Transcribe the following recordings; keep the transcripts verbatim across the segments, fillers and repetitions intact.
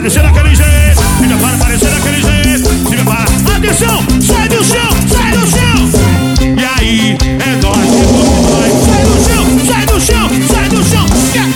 parecer daquele jeito, se prepara parecer daquele jeito, se prepara. Atenção, sai do chão, sai do chão. E aí, é nóis, depois sai do chão, sai do chão, sai do chão.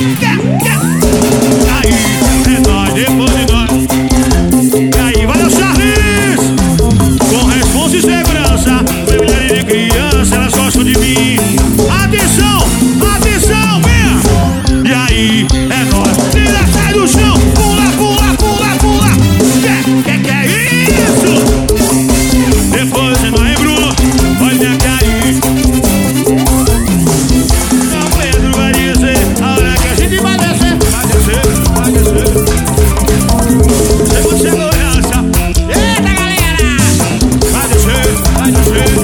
E aí, é nóis, depois de nós. E aí, vai o Charles, com responsa e segurança. Família de criança, elas gostam de mim. Atenção, atenção, venha. E aí, é nóis, tira, sai do chão. Pula, pula, pula, pula. Que, que, que é isso? Depois de nós, Bruno, olha que aí. São Pedro vai dizer, a hora que a gente vai descer. Vai descer, vai descer. Chegou segurança. Eita, galera! Vai descer, vai descer.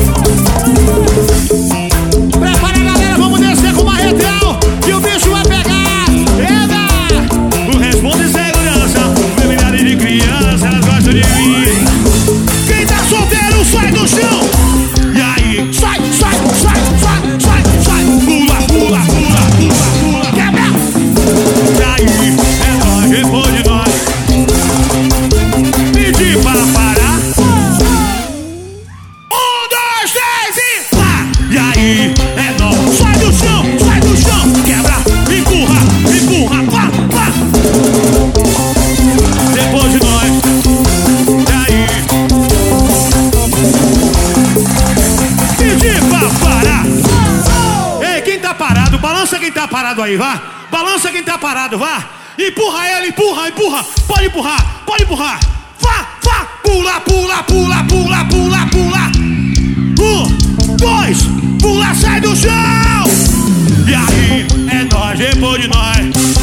Prepara, galera, vamos descer com o marretão, que o bicho vai pegar. Eita! O responde segurança, família de criança, elas gostam de mim. Quem tá solteiro, sai do chão. E aí, sai, sai, sai, sai, sai, sai. Pula, pula, pula, pula, pula. Quebra! E aí, é nós, depois de nós. Pedir para parar. Um, dois, três e pá! E aí, é nós. Sai do chão, sai do chão. Quebra, empurra, empurra, pá, pá. Depois de nós. E aí, pedir pra parar. Ei, quem tá parado, balança quem tá parado aí, vá. Balança quem tá parado, vá. Empurra ele, empurra, empurra. Pode empurrar, pode empurrar. Vá, vá. Pula, pula, pula, pula, pula, pula. Um, dois, pula, sai do chão. E aí, é nós, depois de nós.